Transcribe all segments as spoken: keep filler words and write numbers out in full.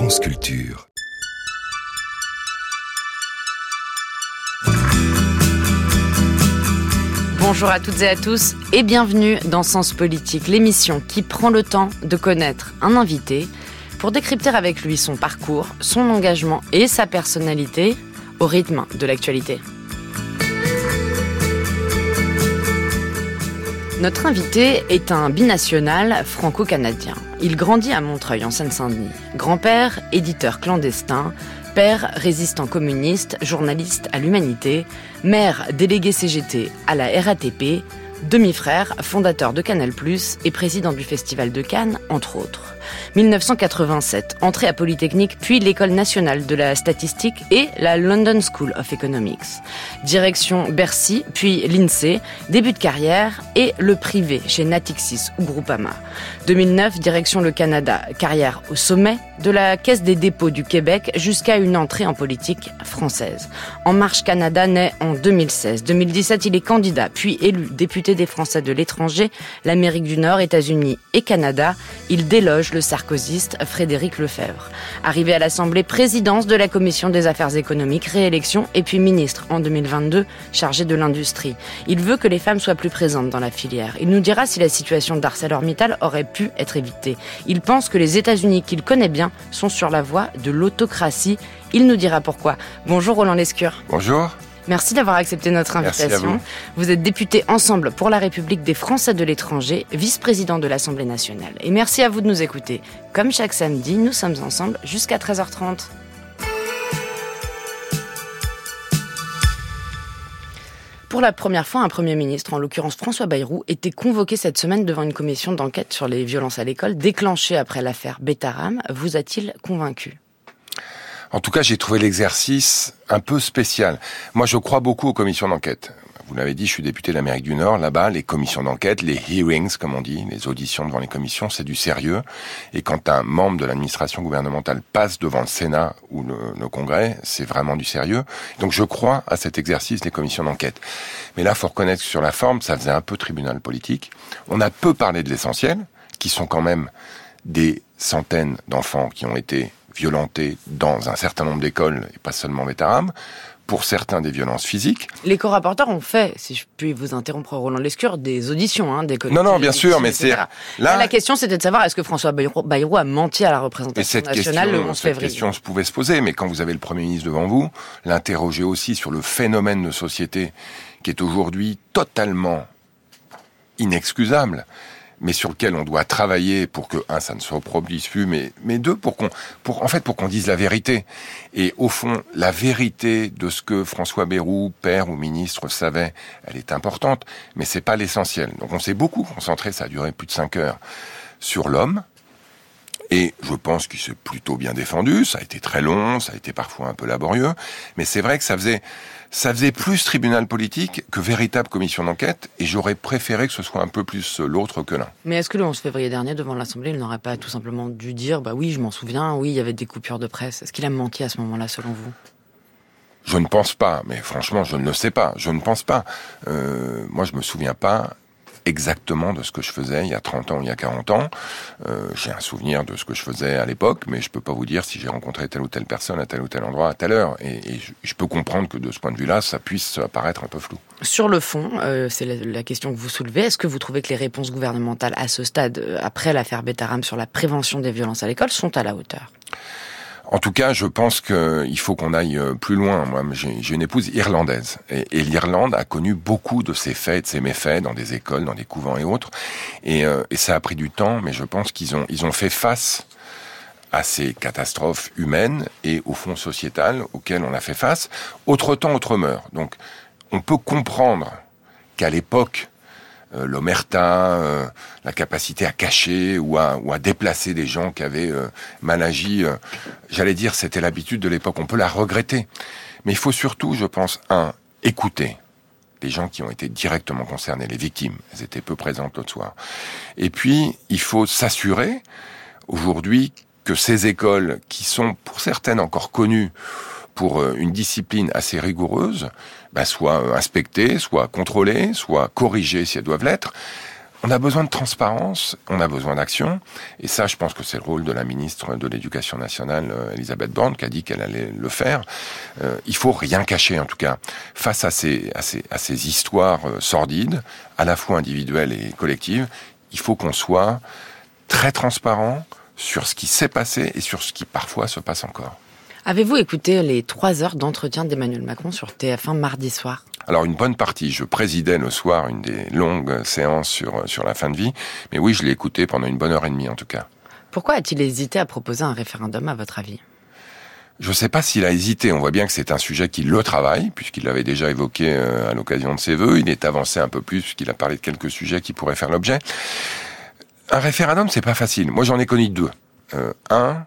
France Culture. Bonjour à toutes et à tous et bienvenue dans Sens Politique, l'émission qui prend le temps de connaître un invité pour décrypter avec lui son parcours, son engagement et sa personnalité au rythme de l'actualité. Notre invité est un binational franco-canadien. Il grandit à Montreuil, en Seine-Saint-Denis. Grand-père, éditeur clandestin, père, résistant communiste, journaliste à l'Humanité, mère, délégué C G T à la R A T P, demi-frère, fondateur de Canal plus, et président du Festival de Cannes, entre autres. dix-neuf cent quatre-vingt-sept, entrée à Polytechnique, puis l'École nationale de la statistique et la London School of Economics. Direction Bercy, puis l'INSEE, début de carrière et le privé chez Natixis ou Groupama. deux mille neuf, direction le Canada, carrière au sommet de la Caisse des dépôts du Québec jusqu'à une entrée en politique française. En Marche Canada naît en deux mille seize. deux mille dix-sept, il est candidat, puis élu député des Français de l'étranger, l'Amérique du Nord, États-Unis et Canada. Il déloge le sarkozyste Frédéric Lefebvre. Arrivé à l'Assemblée, présidence de la Commission des affaires économiques, réélection et puis ministre en deux mille vingt-deux, chargé de l'industrie. Il veut que les femmes soient plus présentes dans la filière. Il nous dira si la situation d'ArcelorMittal aurait pu être évitée. Il pense que les États-Unis, qu'il connaît bien, sont sur la voie de l'autocratie. Il nous dira pourquoi. Bonjour Roland Lescure. Bonjour. Merci d'avoir accepté notre invitation. Merci à vous. Vous êtes député Ensemble pour la République des Français de l'étranger, vice-président de l'Assemblée nationale. Et merci à vous de nous écouter. Comme chaque samedi, nous sommes ensemble jusqu'à treize heures trente. Pour la première fois, un Premier ministre, en l'occurrence François Bayrou, était convoqué cette semaine devant une commission d'enquête sur les violences à l'école, déclenchée après l'affaire Betaram. Vous a-t-il convaincu ? En tout cas, j'ai trouvé l'exercice un peu spécial. Moi, je crois beaucoup aux commissions d'enquête. Vous l'avez dit, je suis député de l'Amérique du Nord. Là-bas, les commissions d'enquête, les hearings, comme on dit, les auditions devant les commissions, c'est du sérieux. Et quand un membre de l'administration gouvernementale passe devant le Sénat ou le, le Congrès, c'est vraiment du sérieux. Donc, je crois à cet exercice des commissions d'enquête. Mais là, faut reconnaître que sur la forme, ça faisait un peu tribunal politique. On a peu parlé de l'essentiel, qui sont quand même des centaines d'enfants qui ont été violentés dans un certain nombre d'écoles, et pas seulement Betaram, pour certains des violences physiques. Les co-rapporteurs ont fait, si je puis vous interrompre Roland Lescure, des auditions, hein, des Non, non, bien sûr, mais c'est... Là, là, la question c'était de savoir, est-ce que François Bayrou, Bayrou a menti à la représentation nationale le onze février ? Cette question se pouvait se poser, mais quand vous avez le Premier ministre devant vous, l'interroger aussi sur le phénomène de société qui est aujourd'hui totalement inexcusable, mais sur lequel on doit travailler pour que, un, ça ne se reproduise plus, mais, mais deux, pour qu'on, pour, en fait, pour qu'on dise la vérité. Et au fond, la vérité de ce que François Bayrou, père ou ministre, savait, elle est importante, mais c'est pas l'essentiel. Donc on s'est beaucoup concentré, ça a duré plus de cinq heures, sur l'homme. Et je pense qu'il s'est plutôt bien défendu. Ça a été très long, ça a été parfois un peu laborieux, mais c'est vrai que ça faisait, ça faisait plus tribunal politique que véritable commission d'enquête, et j'aurais préféré que ce soit un peu plus l'autre que l'un. Mais est-ce que le onze février dernier, devant l'Assemblée, il n'aurait pas tout simplement dû dire, bah oui, je m'en souviens, oui, il y avait des coupures de presse. Est-ce qu'il a menti à ce moment-là, selon vous ? Je ne pense pas, mais franchement, je ne le sais pas. Je ne pense pas. Euh, moi, je me souviens pas exactement de ce que je faisais il y a trente ans ou il y a quarante ans. Euh, j'ai un souvenir de ce que je faisais à l'époque, mais je peux pas vous dire si j'ai rencontré telle ou telle personne à tel ou tel endroit à telle heure. Et, et je, je peux comprendre que de ce point de vue-là, ça puisse apparaître un peu flou. Sur le fond, euh, c'est la, la question que vous soulevez. Est-ce que vous trouvez que les réponses gouvernementales à ce stade, euh, après l'affaire Betaram sur la prévention des violences à l'école, sont à la hauteur ? En tout cas, je pense qu'il faut qu'on aille plus loin. Moi, j'ai, j'ai une épouse irlandaise. Et, et l'Irlande a connu beaucoup de ces faits, de ces méfaits dans des écoles, dans des couvents et autres. Et, euh, et ça a pris du temps, mais je pense qu'ils ont, ils ont fait face à ces catastrophes humaines et au fond sociétales auxquelles on a fait face. Autre temps, autre mœurs. Donc, on peut comprendre qu'à l'époque, Euh, l'omerta, euh, la capacité à cacher ou à, ou à déplacer des gens qui avaient euh, mal agi, euh, j'allais dire c'était l'habitude de l'époque, on peut la regretter. Mais il faut surtout, je pense, un, écouter les gens qui ont été directement concernés, les victimes, elles étaient peu présentes l'autre soir. Et puis, il faut s'assurer, aujourd'hui, que ces écoles, qui sont pour certaines encore connues pour une discipline assez rigoureuse, bah, soit inspectées, soit contrôlées, soit corrigées si elles doivent l'être. on a besoin de transparence, on a besoin d'action, et ça, je pense que c'est le rôle de la ministre de l'Éducation nationale, Elisabeth Borne, qui a dit qu'elle allait le faire. Euh, il faut rien cacher, en tout cas, face à ces, à ces, à ces histoires sordides, à la fois individuelles et collectives. Il faut qu'on soit très transparent sur ce qui s'est passé et sur ce qui parfois se passe encore. Avez-vous écouté les trois heures d'entretien d'Emmanuel Macron sur T F un mardi soir ? Alors une bonne partie, je présidais le soir une des longues séances sur, sur la fin de vie, mais oui, je l'ai écouté pendant une bonne heure et demie en tout cas. Pourquoi a-t-il hésité à proposer un référendum à votre avis ? Je ne sais pas s'il a hésité, on voit bien que c'est un sujet qui le travaille, puisqu'il l'avait déjà évoqué à l'occasion de ses vœux, il est avancé un peu plus, puisqu'il a parlé de quelques sujets qui pourraient faire l'objet. Un référendum, c'est pas facile. Moi, j'en ai connu deux. Euh, un,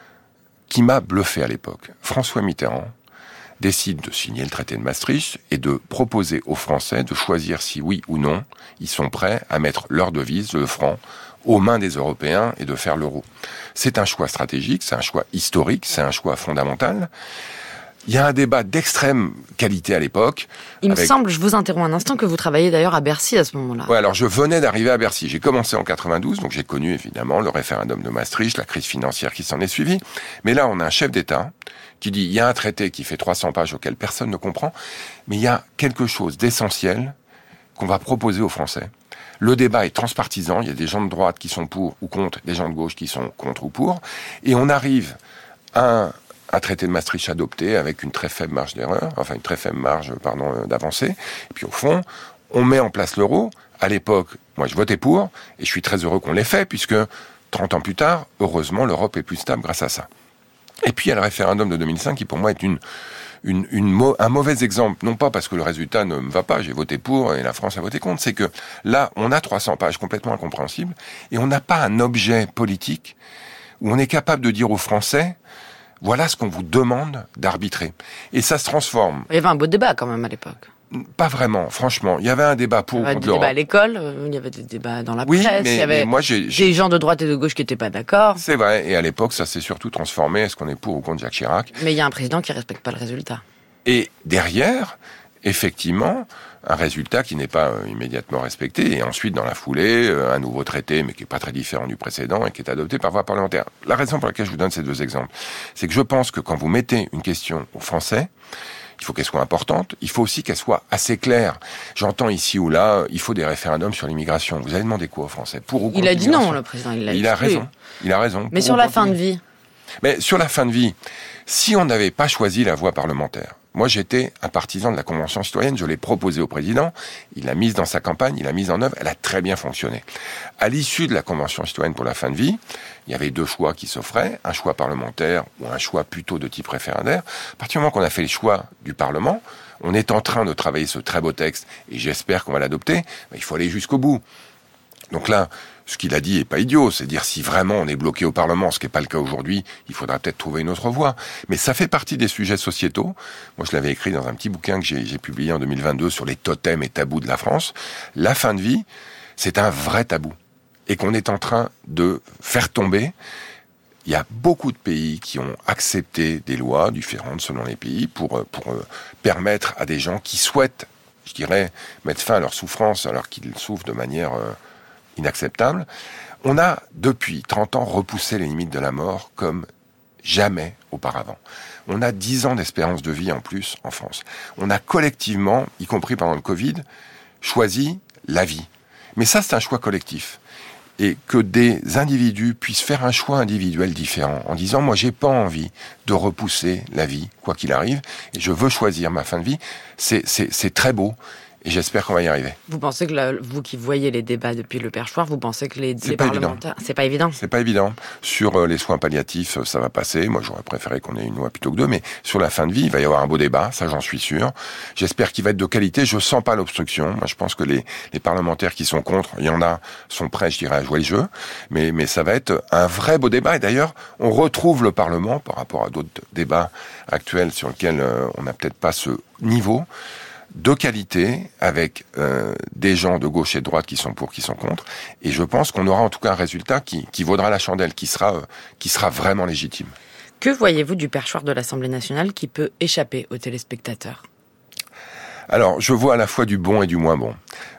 qui m'a bluffé à l'époque. François Mitterrand décide de signer le traité de Maastricht et de proposer aux Français de choisir si oui ou non ils sont prêts à mettre leur devise, le franc, aux mains des Européens et de faire l'euro. C'est un choix stratégique, c'est un choix historique, c'est un choix fondamental. Il y a un débat d'extrême qualité à l'époque. Il avec... me semble, je vous interromps un instant, que vous travailliez d'ailleurs à Bercy à ce moment-là. Ouais, alors je venais d'arriver à Bercy. J'ai commencé en quatre-vingt-douze, donc j'ai connu évidemment le référendum de Maastricht, la crise financière qui s'en est suivie. Mais là, on a un chef d'État qui dit, il y a un traité qui fait trois cents pages auquel personne ne comprend, mais il y a quelque chose d'essentiel qu'on va proposer aux Français. Le débat est transpartisan, il y a des gens de droite qui sont pour ou contre, des gens de gauche qui sont contre ou pour, et on arrive à un, un traité de Maastricht adopté avec une très faible marge d'erreur, enfin une très faible marge, pardon, d'avancée, et puis au fond, on met en place l'euro. À l'époque, moi je votais pour, et je suis très heureux qu'on l'ait fait, puisque trente ans plus tard, heureusement, l'Europe est plus stable grâce à ça. Et puis il y a le référendum de deux mille cinq qui pour moi est une, une, une, un mauvais exemple, non pas parce que le résultat ne me va pas, j'ai voté pour et la France a voté contre, c'est que là on a trois cents pages complètement incompréhensibles et on n'a pas un objet politique où on est capable de dire aux Français voilà ce qu'on vous demande d'arbitrer. Et ça se transforme. Il y avait un beau débat quand même à l'époque. Pas vraiment, franchement. Il y avait un débat pour ou contre l'Europe. Il y avait des débats à l'école, il y avait des débats dans la oui, presse, mais, il y avait mais moi, j'ai, j'ai... des gens de droite et de gauche qui n'étaient pas d'accord. C'est vrai, et à l'époque, ça s'est surtout transformé. Est-ce qu'on est pour ou contre Jacques Chirac ? Mais il y a un président qui ne respecte pas le résultat. Et derrière, effectivement, un résultat qui n'est pas euh, immédiatement respecté, et ensuite, dans la foulée, euh, un nouveau traité, mais qui n'est pas très différent du précédent, et qui est adopté par voie parlementaire. La raison pour laquelle je vous donne ces deux exemples, c'est que je pense que quand vous mettez une question aux Français, il faut qu'elle soit importante, il faut aussi qu'elle soit assez claire. J'entends ici ou là, il faut des référendums sur l'immigration. Vous avez demandé quoi aux Français ? Pour ou contre Il a dit l'immigration ? non, le président, il a Il a raison, il a raison. Mais Pour sur ou la contre fin de vie ? Mais sur la fin de vie, si on n'avait pas choisi la voie parlementaire, moi j'étais un partisan de la Convention citoyenne, je l'ai proposée au président, il l'a mise dans sa campagne, il l'a mise en œuvre, elle a très bien fonctionné. À l'issue de la Convention citoyenne pour la fin de vie, il y avait deux choix qui s'offraient, un choix parlementaire ou un choix plutôt de type référendaire. À partir du moment qu'on a fait le choix du Parlement, on est en train de travailler ce très beau texte, et j'espère qu'on va l'adopter, mais il faut aller jusqu'au bout. Donc là, ce qu'il a dit est pas idiot, c'est dire si vraiment on est bloqué au Parlement, ce qui n'est pas le cas aujourd'hui, il faudra peut-être trouver une autre voie. Mais ça fait partie des sujets sociétaux. Moi, je l'avais écrit dans un petit bouquin que j'ai, j'ai publié en deux mille vingt-deux sur les totems et tabous de la France. La fin de vie, c'est un vrai tabou. Et qu'on est en train de faire tomber. Il y a beaucoup de pays qui ont accepté des lois différentes selon les pays pour, pour permettre à des gens qui souhaitent, je dirais, mettre fin à leur souffrance alors qu'ils souffrent de manière inacceptable. On a, depuis trente ans, repoussé les limites de la mort comme jamais auparavant. On a dix ans d'espérance de vie en plus en France. On a collectivement, y compris pendant le Covid, choisi la vie. Mais ça, c'est un choix collectif. Et que des individus puissent faire un choix individuel différent, en disant, moi, j'ai pas envie de repousser la vie, quoi qu'il arrive, et je veux choisir ma fin de vie, c'est, c'est, c'est très beau. Et j'espère qu'on va y arriver. Vous pensez que, là, vous qui voyez les débats depuis le perchoir, vous pensez que les, les pas parlementaires... Évident. C'est pas évident. C'est pas évident. Sur euh, les soins palliatifs, ça va passer. Moi, j'aurais préféré qu'on ait une loi plutôt que deux. Mais sur la fin de vie, il va y avoir un beau débat. Ça, j'en suis sûr. J'espère qu'il va être de qualité. Je sens pas l'obstruction. Moi, je pense que les, les parlementaires qui sont contre, il y en a, sont prêts, je dirais, à jouer le jeu. Mais, mais ça va être un vrai beau débat. Et d'ailleurs, on retrouve le Parlement par rapport à d'autres débats actuels sur lesquels euh, on n'a peut-être pas ce niveau de qualité, avec euh, des gens de gauche et de droite qui sont pour, qui sont contre, et je pense qu'on aura en tout cas un résultat qui, qui vaudra la chandelle, qui sera, euh, qui sera vraiment légitime. Que voyez-vous du perchoir de l'Assemblée nationale qui peut échapper aux téléspectateurs ? Alors, je vois à la fois du bon et du moins bon.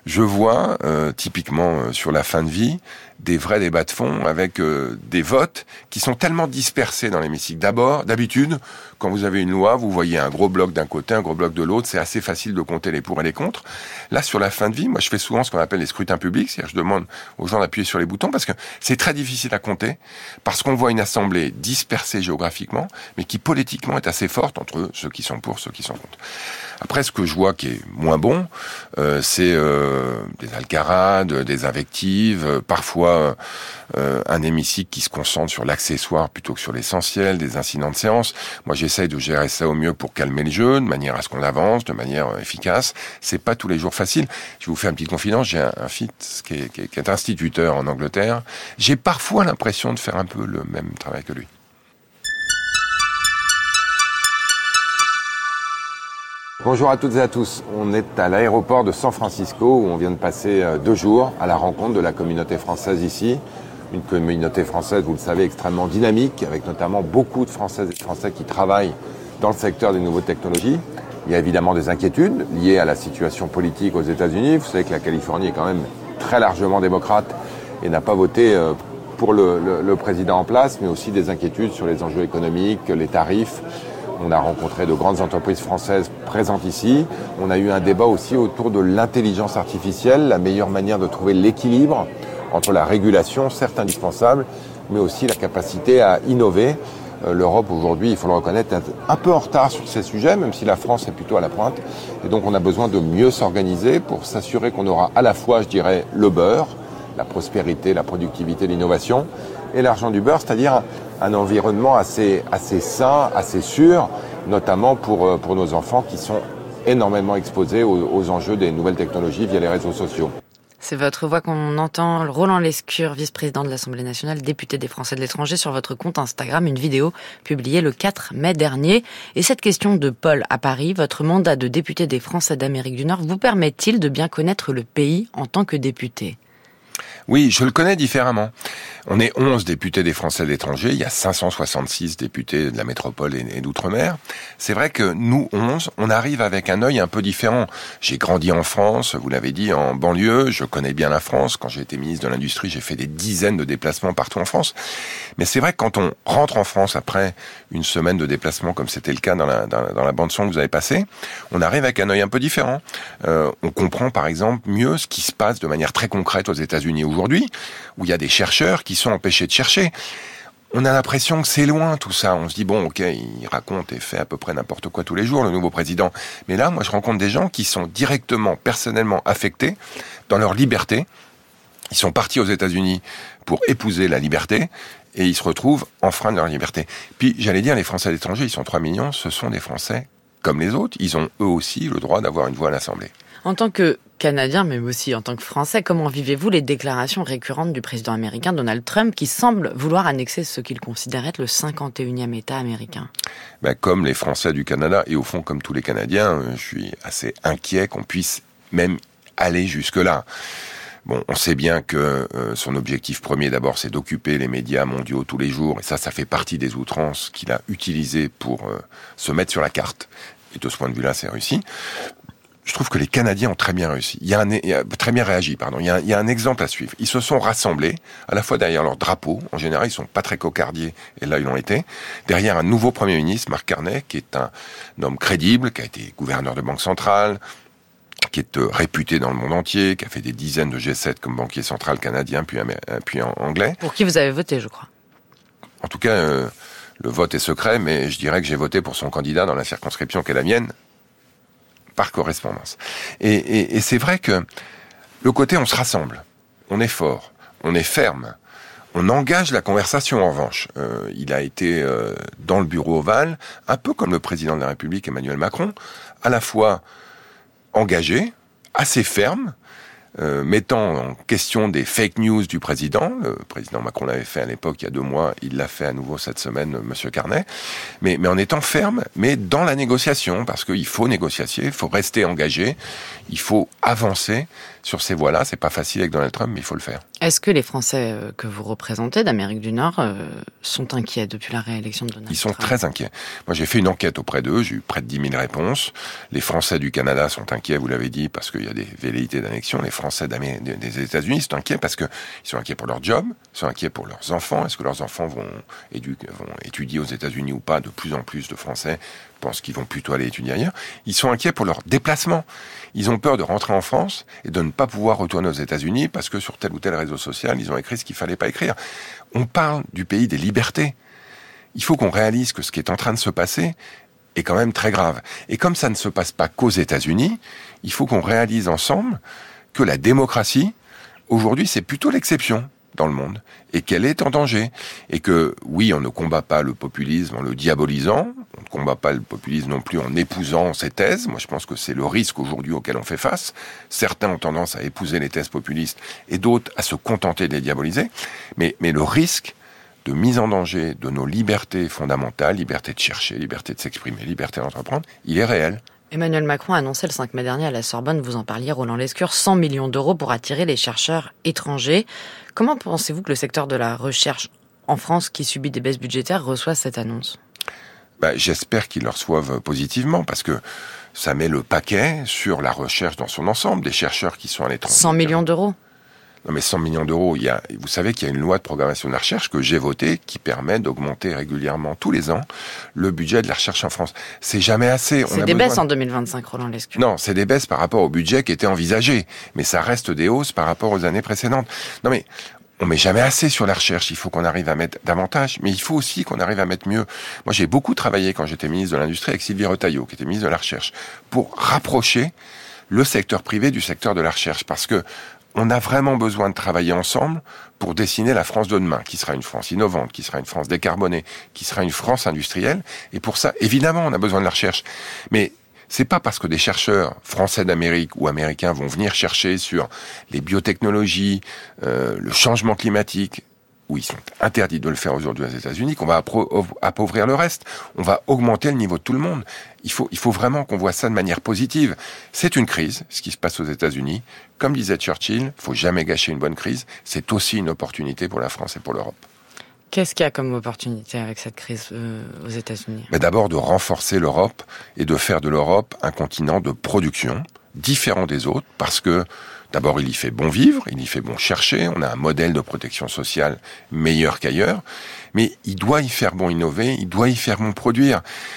je vois euh, typiquement euh, sur la fin de vie des vrais débats de fond avec euh, des votes qui sont tellement dispersés dans l'hémicycle. D'abord, d'habitude, quand vous avez une loi, vous voyez un gros bloc d'un côté, un gros bloc de l'autre, c'est assez facile de compter les pour et les contre. Là, sur la fin de vie, moi je fais souvent ce qu'on appelle les scrutins publics, c'est-à-dire je demande aux gens d'appuyer sur les boutons parce que c'est très difficile à compter, parce qu'on voit une assemblée dispersée géographiquement, mais qui politiquement est assez forte entre ceux qui sont pour, ceux qui sont contre. Après, ce que je vois qui est moins bon, euh, c'est euh, des alcarades, des invectives, euh, parfois euh, un hémicycle qui se concentre sur l'accessoire plutôt que sur l'essentiel, des incidents de séance. Moi, j'essaye de gérer ça au mieux pour calmer le jeu, de manière à ce qu'on avance, de manière euh, efficace. C'est pas tous les jours facile. Je vais vous faire une petite confidence. J'ai un, un fils qui est, qui, est, qui est instituteur en Angleterre. J'ai parfois l'impression de faire un peu le même travail que lui. Bonjour à toutes et à tous. On est à l'aéroport de San Francisco où on vient de passer deux jours à la rencontre de la communauté française ici. Une communauté française, vous le savez, extrêmement dynamique, avec notamment beaucoup de Françaises et de Français qui travaillent dans le secteur des nouvelles technologies. Il y a évidemment des inquiétudes liées à la situation politique aux États-Unis. Vous savez que la Californie est quand même très largement démocrate et n'a pas voté pour le, le, le président en place, mais aussi des inquiétudes sur les enjeux économiques, les tarifs. On a rencontré de grandes entreprises françaises présentes ici. On a eu un débat aussi autour de l'intelligence artificielle, la meilleure manière de trouver l'équilibre entre la régulation, certes indispensable, mais aussi la capacité à innover. Euh, L'Europe aujourd'hui, il faut le reconnaître, est un peu en retard sur ces sujets, même si la France est plutôt à la pointe. Et donc on a besoin de mieux s'organiser pour s'assurer qu'on aura à la fois, je dirais, le beurre, la prospérité, la productivité, l'innovation, et l'argent du beurre, c'est-à-dire un environnement assez, assez sain, assez sûr, notamment pour, pour nos enfants qui sont énormément exposés aux, aux enjeux des nouvelles technologies via les réseaux sociaux. C'est votre voix qu'on entend. Roland Lescure, vice-président de l'Assemblée nationale, député des Français de l'étranger, sur votre compte Instagram, une vidéo publiée le quatre mai dernier. Et cette question de Paul à Paris, votre mandat de député des Français d'Amérique du Nord vous permet-il de bien connaître le pays en tant que député ? Oui, je le connais différemment. On est onze députés des Français de l'étranger, il y a cinq cent soixante-six députés de la métropole et d'outre-mer. C'est vrai que nous, onze, on arrive avec un œil un peu différent. J'ai grandi en France, vous l'avez dit, en banlieue, je connais bien la France. Quand j'ai été ministre de l'Industrie, j'ai fait des dizaines de déplacements partout en France. Mais c'est vrai que quand on rentre en France après une semaine de déplacement, comme c'était le cas dans la, dans, dans la bande-son que vous avez passée, on arrive avec un œil un peu différent. Euh, on comprend par exemple mieux ce qui se passe de manière très concrète aux États-Unis aujourd'hui, où il y a des chercheurs qui sont empêchés de chercher. On a l'impression que c'est loin tout ça. On se dit, bon, ok, il raconte et fait à peu près n'importe quoi tous les jours, le nouveau président. Mais là, moi, je rencontre des gens qui sont directement, personnellement affectés dans leur liberté. Ils sont partis aux États-Unis pour épouser la liberté et ils se retrouvent enfreints de leur liberté. Puis, j'allais dire, les Français à l'étranger, ils sont trois millions, ce sont des Français comme les autres. Ils ont eux aussi le droit d'avoir une voix à l'Assemblée. En tant que Canadien, mais aussi en tant que Français, comment vivez-vous les déclarations récurrentes du président américain Donald Trump qui semble vouloir annexer ce qu'il considère être le cinquante et unième État américain ? Ben, comme les Français du Canada, et au fond comme tous les Canadiens, je suis assez inquiet qu'on puisse même aller jusque-là. Bon, on sait bien que euh, son objectif premier, d'abord, c'est d'occuper les médias mondiaux tous les jours, et ça, ça fait partie des outrances qu'il a utilisées pour euh, se mettre sur la carte. Et de ce point de vue-là, c'est réussi. Je trouve que les Canadiens ont très bien réussi. Il y a un, il y a, très bien réagi, pardon. Il y, a, il y a un exemple à suivre. Ils se sont rassemblés, à la fois derrière leur drapeau. En général, ils sont pas très cocardiers, et là, ils l'ont été. Derrière un nouveau Premier ministre, Mark Carney, qui est un, un homme crédible, qui a été gouverneur de banque centrale, qui est euh, réputé dans le monde entier, qui a fait des dizaines de G sept comme banquier central canadien, puis, puis en anglais. Pour qui vous avez voté, je crois. En tout cas, euh, le vote est secret, mais je dirais que j'ai voté pour son candidat dans la circonscription qui est la mienne, par correspondance. Et, et, et c'est vrai que le côté on se rassemble, on est fort, on est ferme, on engage la conversation en revanche. Euh, il a été euh, dans le bureau ovale, un peu comme le président de la République Emmanuel Macron, à la fois engagé, assez ferme, euh, mettant en question des fake news du président. Le président Macron l'avait fait à l'époque, il y a deux mois, il l'a fait à nouveau cette semaine, Monsieur Carnet. Mais, mais en étant ferme, mais dans la négociation, parce qu'il faut négocier, il faut rester engagé, il faut avancer sur ces voies-là. C'est pas facile avec Donald Trump, mais il faut le faire. Est-ce que les Français que vous représentez d'Amérique du Nord euh, sont inquiets depuis la réélection de Donald Trump ? Ils sont très inquiets. Moi, j'ai fait une enquête auprès d'eux, j'ai eu près de dix mille réponses. Les Français du Canada sont inquiets, vous l'avez dit, parce qu'il y a des velléités d'annexion. Les Français des États-Unis sont inquiets parce qu'ils sont inquiets pour leur job, ils sont inquiets pour leurs enfants. Est-ce que leurs enfants vont, édu- vont étudier aux États-Unis ou pas ? De plus en plus de Français pensent qu'ils vont plutôt aller étudier ailleurs. Ils sont inquiets pour leur déplacement. Ils ont peur de rentrer en France et de ne pas pouvoir retourner aux États-Unis parce que sur tel ou tel réseau social, ils ont écrit ce qu'il fallait pas écrire. On parle du pays des libertés. Il faut qu'on réalise que ce qui est en train de se passer est quand même très grave. Et comme ça ne se passe pas qu'aux États-Unis, il faut qu'on réalise ensemble que la démocratie, aujourd'hui, c'est plutôt l'exception dans le monde, et qu'elle est en danger. Et que, oui, on ne combat pas le populisme en le diabolisant, on ne combat pas le populisme non plus en épousant ses thèses. Moi, je pense que c'est le risque aujourd'hui auquel on fait face. Certains ont tendance à épouser les thèses populistes, et d'autres à se contenter de les diaboliser. Mais, mais le risque de mise en danger de nos libertés fondamentales, liberté de chercher, liberté de s'exprimer, liberté d'entreprendre, il est réel. Emmanuel Macron a annoncé le cinq mai dernier à la Sorbonne, vous en parliez, Roland Lescure, cent millions d'euros pour attirer les chercheurs étrangers. Comment pensez-vous que le secteur de la recherche en France, qui subit des baisses budgétaires, reçoit cette annonce ? Bah, j'espère qu'ils le reçoivent positivement, parce que ça met le paquet sur la recherche dans son ensemble, des chercheurs qui sont à l'étranger. cent millions d'euros ? Non mais cent millions d'euros, il y a, vous savez qu'il y a une loi de programmation de la recherche que j'ai votée qui permet d'augmenter régulièrement tous les ans le budget de la recherche en France. C'est jamais assez. C'est des baisses en deux mille vingt-cinq, Roland Lescure. Non, c'est des baisses par rapport au budget qui était envisagé, mais ça reste des hausses par rapport aux années précédentes. Non mais on met jamais assez sur la recherche, il faut qu'on arrive à mettre davantage, mais il faut aussi qu'on arrive à mettre mieux. Moi j'ai beaucoup travaillé quand j'étais ministre de l'Industrie avec Sylvie Retailleau, qui était ministre de la Recherche, pour rapprocher le secteur privé du secteur de la recherche, parce que on a vraiment besoin de travailler ensemble pour dessiner la France de demain, qui sera une France innovante, qui sera une France décarbonée, qui sera une France industrielle. Et pour ça, évidemment, on a besoin de la recherche. Mais c'est pas parce que des chercheurs français d'Amérique ou américains vont venir chercher sur les biotechnologies, euh, le changement climatique, où ils sont interdits de le faire aujourd'hui aux États-Unis, qu'on va appro- appauvrir le reste. On va augmenter le niveau de tout le monde. Il faut, il faut vraiment qu'on voit ça de manière positive. C'est une crise, ce qui se passe aux États-Unis. Comme disait Churchill, il faut jamais gâcher une bonne crise. C'est aussi une opportunité pour la France et pour l'Europe. Qu'est-ce qu'il y a comme opportunité avec cette crise euh, aux États-Unis ? Mais d'abord de renforcer l'Europe et de faire de l'Europe un continent de production différent des autres, parce que d'abord, il y fait bon vivre, il y fait bon chercher, on a un modèle de protection sociale meilleur qu'ailleurs, mais il doit y faire bon innover, il doit y faire bon produire.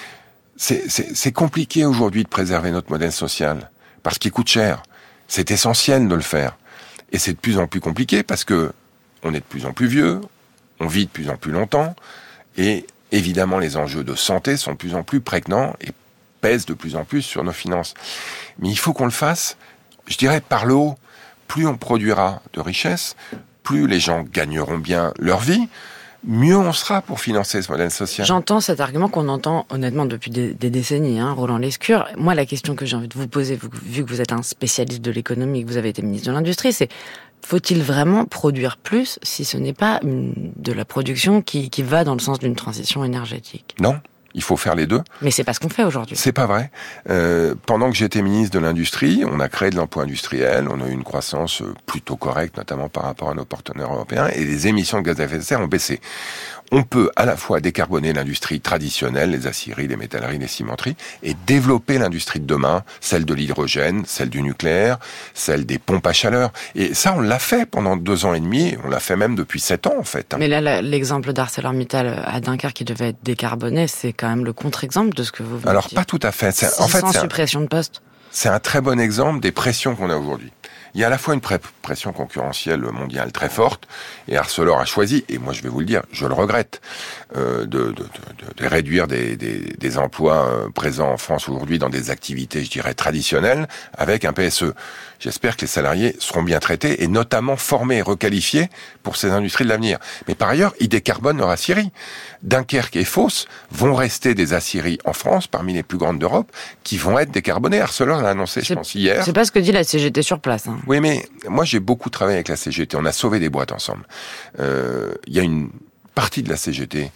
C'est, c'est, c'est compliqué aujourd'hui de préserver notre modèle social, parce qu'il coûte cher. C'est essentiel de le faire. Et c'est de plus en plus compliqué, parce que on est de plus en plus vieux, on vit de plus en plus longtemps, et évidemment les enjeux de santé sont de plus en plus prégnants et pèsent de plus en plus sur nos finances. Mais il faut qu'on le fasse, je dirais, par le haut. Plus on produira de richesses, plus les gens gagneront bien leur vie, mieux on sera pour financer ce modèle social. J'entends cet argument qu'on entend honnêtement depuis des, des décennies, hein, Roland Lescure. Moi, la question que j'ai envie de vous poser, vu que vous êtes un spécialiste de l'économie, que vous avez été ministre de l'Industrie, c'est faut-il vraiment produire plus si ce n'est pas une, de la production qui, qui va dans le sens d'une transition énergétique ? Non. Il faut faire les deux. Mais c'est pas ce qu'on fait aujourd'hui. C'est pas vrai. Euh, pendant que j'étais ministre de l'Industrie, on a créé de l'emploi industriel, on a eu une croissance plutôt correcte, notamment par rapport à nos partenaires européens, et les émissions de gaz à effet de serre ont baissé. On peut à la fois décarboner l'industrie traditionnelle, les aciéries, les métalleries, les cimenteries, et développer l'industrie de demain, celle de l'hydrogène, celle du nucléaire, celle des pompes à chaleur. Et ça, on l'a fait pendant deux ans et demi, on l'a fait même depuis sept ans, en fait. Mais là, l'exemple d'ArcelorMittal à Dunkerque qui devait être décarboné, c'est quand même le contre-exemple de ce que vous voulez Alors, dire. pas tout à fait. C'est, en fait, sans c'est suppression un, de postes. C'est un très bon exemple des pressions qu'on a aujourd'hui. Il y a à la fois une pré- pression concurrentielle mondiale très forte, et Arcelor a choisi, et moi je vais vous le dire, je le regrette, euh, de, de, de, de réduire des, des, des emplois euh, présents en France aujourd'hui dans des activités, je dirais, traditionnelles, avec un P S E. J'espère que les salariés seront bien traités, et notamment formés et requalifiés pour ces industries de l'avenir. Mais par ailleurs, ils décarbonent leur aciérie. Dunkerque et Fos vont rester des aciéries en France, parmi les plus grandes d'Europe, qui vont être décarbonées. Arcelor l'a annoncé, je pense, hier. C'est pas ce que dit la C G T sur place. Hein. Oui, mais moi, j'ai beaucoup travaillé avec la C G T. On a sauvé des boîtes ensemble. Euh, il y a une partie de la C G T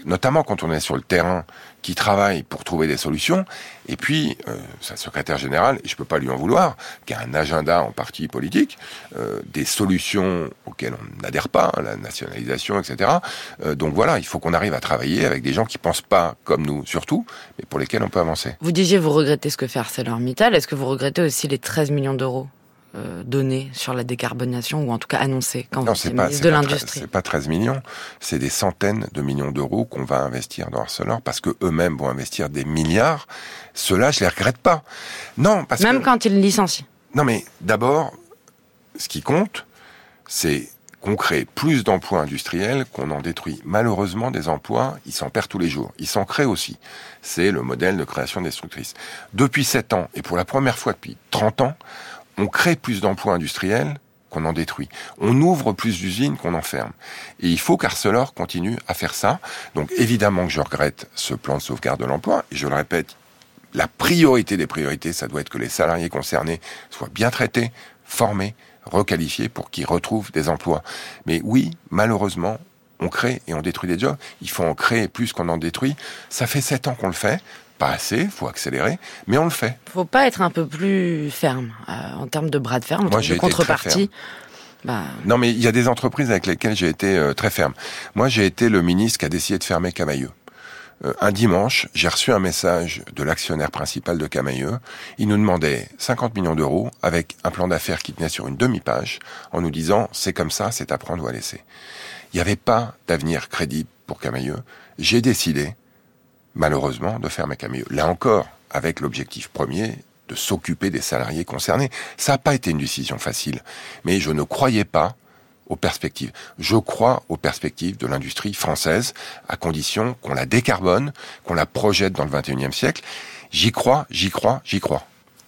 notamment quand on est sur le terrain, qui travaille pour trouver des solutions, et puis euh, sa secrétaire générale, et je peux pas lui en vouloir, qui a un agenda en parti politique, euh, des solutions auxquelles on n'adhère pas, la nationalisation, et cetera. Euh, donc voilà, il faut qu'on arrive à travailler avec des gens qui pensent pas comme nous, surtout, mais pour lesquels on peut avancer. Vous disiez, vous regrettez ce que fait ArcelorMittal. Est-ce que vous regrettez aussi les treize millions d'euros euh, donnés sur la décarbonation, ou en tout cas annoncés quand non, vous êtes pas, ministre de l'Industrie? C'est pas treize millions, c'est des centaines de millions d'euros qu'on va investir dans Arcelor, parce que eux-mêmes vont investir des milliards. Ceux-là, je les regrette pas. Non, parce Même que... quand ils licencient. Non, mais d'abord, ce qui compte, c'est qu'on crée plus d'emplois industriels qu'on en détruit. Malheureusement, des emplois, ils s'en perdent tous les jours. Ils s'en créent aussi. C'est le modèle de création destructrice. Depuis sept ans, et pour la première fois depuis trente ans, on crée plus d'emplois industriels qu'on en détruit. On ouvre plus d'usines qu'on en ferme. Et il faut qu'Arcelor continue à faire ça. Donc évidemment que je regrette ce plan de sauvegarde de l'emploi. Et je le répète, la priorité des priorités, ça doit être que les salariés concernés soient bien traités, formés, requalifiés pour qu'ils retrouvent des emplois. Mais oui, malheureusement, on crée et on détruit des jobs. Il faut en créer plus qu'on en détruit. Ça fait sept ans qu'on le fait. Pas assez, faut accélérer, mais on le fait. Faut pas être un peu plus ferme euh, en termes de bras de fer, en termes de contrepartie. Bah... Non, mais il y a des entreprises avec lesquelles j'ai été euh, très ferme. Moi, j'ai été le ministre qui a décidé de fermer Camaïeu. Euh, un dimanche, j'ai reçu un message de l'actionnaire principal de Camaïeu. Il nous demandait cinquante millions d'euros avec un plan d'affaires qui tenait sur une demi-page, en nous disant « c'est comme ça, c'est à prendre ou à laisser ». Il n'y avait pas d'avenir crédible pour Camaïeu. J'ai décidé, malheureusement, de fermer Camaïeu. Là encore, avec l'objectif premier de s'occuper des salariés concernés. Ça n'a pas été une décision facile, mais je ne croyais pas aux perspectives. Je crois aux perspectives de l'industrie française, à condition qu'on la décarbone, qu'on la projette dans le vingt et unième siècle. J'y crois, j'y crois, j'y crois.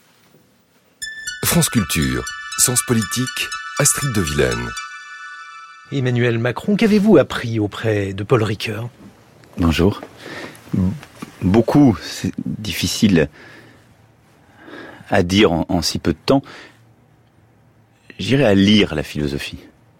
France Culture, Sens Politique, Astrid de Vilaine. Emmanuel Macron, qu'avez-vous appris auprès de Paul Ricoeur ? Bonjour. Beaucoup, c'est difficile à dire en, en si peu de temps. J'irai à lire la philosophie.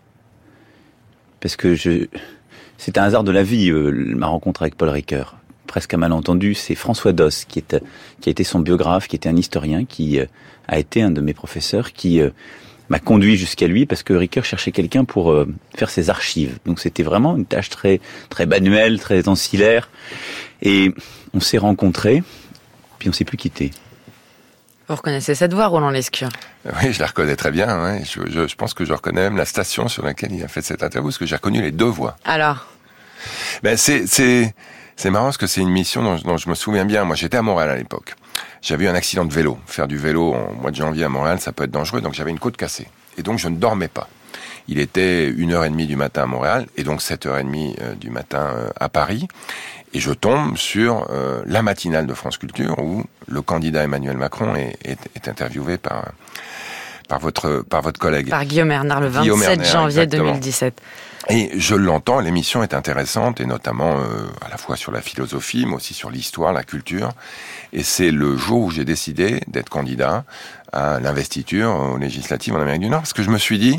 Parce que je, c'est un hasard de la vie, euh, ma rencontre avec Paul Ricoeur. Presque un malentendu, c'est François Doss, qui, est, qui a été son biographe, qui était un historien, qui euh, a été un de mes professeurs, qui euh, m'a conduit jusqu'à lui, parce que Ricoeur cherchait quelqu'un pour euh, faire ses archives. Donc c'était vraiment une tâche très, très manuelle, très ancillaire. Et on s'est rencontrés, puis on s'est plus quittés. Vous reconnaissez cette voix, Roland Lescure ? Oui, je la reconnais très bien. Ouais. Je, je, je pense que je reconnais même la station sur laquelle il a fait cette interview, parce que j'ai reconnu les deux voix. Alors ? Ben c'est c'est c'est marrant, parce que c'est une mission dont, dont je me souviens bien. Moi, j'étais à Montréal à l'époque. J'avais eu un accident de vélo. Faire du vélo en mois de janvier à Montréal, ça peut être dangereux. Donc j'avais une côte cassée, et donc je ne dormais pas. Il était une heure et demie du matin à Montréal, et donc sept heures et demie du matin à Paris. Et je tombe sur euh, la matinale de France Culture où le candidat Emmanuel Macron est, est, est interviewé par par votre par votre collègue. Par Guillaume Erner le vingt-sept janvier deux mille dix-sept. Et je l'entends, l'émission est intéressante, et notamment euh, à la fois sur la philosophie, mais aussi sur l'histoire, la culture. Et c'est le jour où j'ai décidé d'être candidat à l'investiture aux législatives en Amérique du Nord, parce que je me suis dit,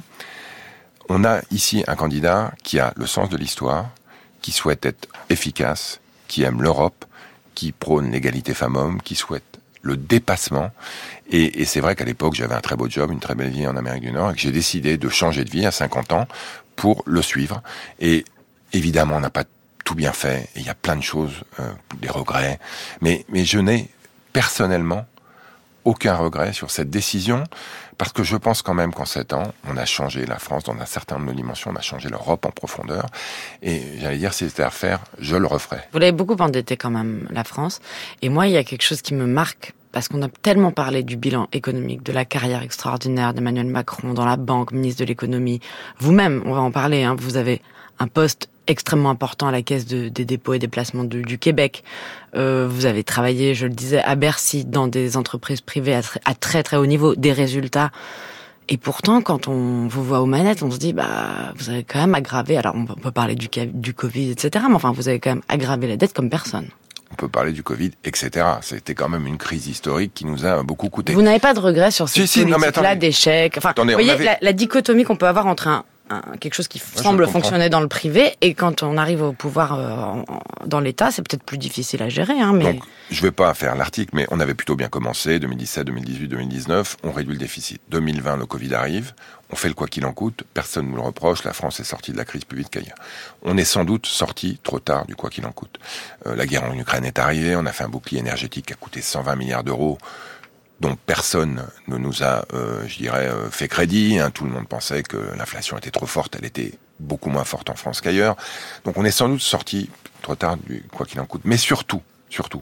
on a ici un candidat qui a le sens de l'histoire, qui souhaite être efficace, qui aime l'Europe, qui prône l'égalité femmes-hommes, qui souhaite le dépassement. Et, et c'est vrai qu'à l'époque, j'avais un très beau job, une très belle vie en Amérique du Nord, et que j'ai décidé de changer de vie à cinquante ans pour le suivre. Et évidemment, on n'a pas tout bien fait, et il y a plein de choses, euh, des regrets. Mais, mais je n'ai personnellement aucun regret sur cette décision, parce que je pense quand même qu'en sept ans, on a changé la France dans un certain nombre de dimensions, on a changé l'Europe en profondeur, et j'allais dire, si c'était à refaire, je le referais. Vous l'avez beaucoup endetté quand même, la France, et moi, il y a quelque chose qui me marque, parce qu'on a tellement parlé du bilan économique, de la carrière extraordinaire d'Emmanuel Macron dans la banque, ministre de l'économie. Vous-même, on va en parler, hein, vous avez un poste extrêmement important à la Caisse de, des dépôts et des placements du, du Québec. Euh, vous avez travaillé, je le disais, à Bercy, dans des entreprises privées à, tr- à très très haut niveau, des résultats. Et pourtant, quand on vous voit aux manettes, on se dit, bah, vous avez quand même aggravé, alors on peut parler du, du Covid, et cetera, mais enfin, vous avez quand même aggravé la dette comme personne. On peut parler du Covid, et cetera. C'était quand même une crise historique qui nous a beaucoup coûté. Vous n'avez pas de regrets sur cette si, si, politique-là d'échec. Enfin, Attendez, vous voyez, avait... la, la dichotomie qu'on peut avoir entre un un, quelque chose qui ouais, semble fonctionner dans le privé, et quand on arrive au pouvoir euh, en, dans l'État, c'est peut-être plus difficile à gérer. Hein, mais... Donc, je vais pas faire l'article, mais on avait plutôt bien commencé, deux mille dix-sept, deux mille dix-huit, deux mille dix-neuf, on réduit le déficit. deux mille vingt, le Covid arrive, on fait le quoi qu'il en coûte, personne ne nous le reproche, la France est sortie de la crise plus vite qu'ailleurs. On est sans doute sorti trop tard du quoi qu'il en coûte. Euh, la guerre en Ukraine est arrivée, on a fait un bouclier énergétique qui a coûté cent vingt milliards d'euros, dont personne ne nous a, euh, je dirais, euh, fait crédit. Hein. Tout le monde pensait que l'inflation était trop forte, elle était beaucoup moins forte en France qu'ailleurs. Donc on est sans doute sorti trop tard du quoi qu'il en coûte. Mais surtout, surtout,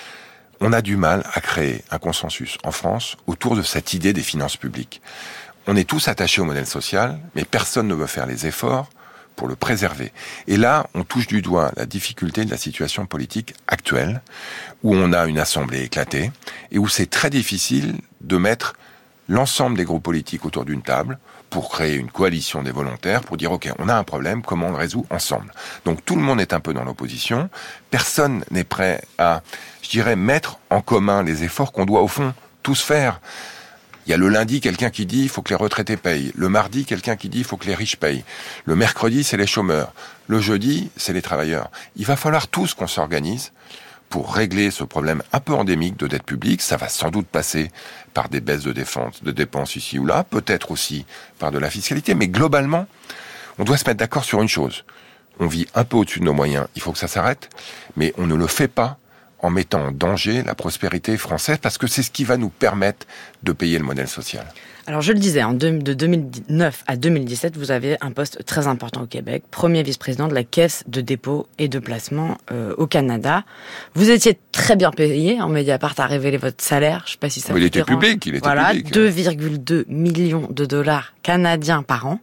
on a du mal à créer un consensus en France autour de cette idée des finances publiques. On est tous attachés au modèle social, mais personne ne veut faire les efforts pour le préserver. Et là, on touche du doigt la difficulté de la situation politique actuelle, où on a une assemblée éclatée, et où c'est très difficile de mettre l'ensemble des groupes politiques autour d'une table pour créer une coalition des volontaires, pour dire, OK, on a un problème, comment on le résout ensemble? Donc tout le monde est un peu dans l'opposition, personne n'est prêt à, je dirais, mettre en commun les efforts qu'on doit au fond tous faire. Il y a le lundi quelqu'un qui dit il faut que les retraités payent. Le mardi, quelqu'un qui dit il faut que les riches payent. Le mercredi, c'est les chômeurs. Le jeudi, c'est les travailleurs. Il va falloir tous qu'on s'organise pour régler ce problème un peu endémique de dette publique. Ça va sans doute passer par des baisses de défense, de dépenses ici ou là, peut-être aussi par de la fiscalité. Mais globalement, on doit se mettre d'accord sur une chose. On vit un peu au-dessus de nos moyens. Il faut que ça s'arrête. Mais on ne le fait pas en mettant en danger la prospérité française, parce que c'est ce qui va nous permettre de payer le modèle social. Alors je le disais, en deux, de deux mille neuf à deux mille dix-sept, vous avez un poste très important au Québec, premier vice-président de la Caisse de dépôt et de placement euh, au Canada. Vous étiez très bien payé, en Mediapart a révélé votre salaire, je ne sais pas si ça Mais vous il était dérange. public, il était voilà, public. deux virgule deux millions de dollars canadiens par an.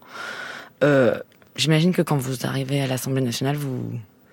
Euh, j'imagine que quand vous arrivez à l'Assemblée nationale, vous...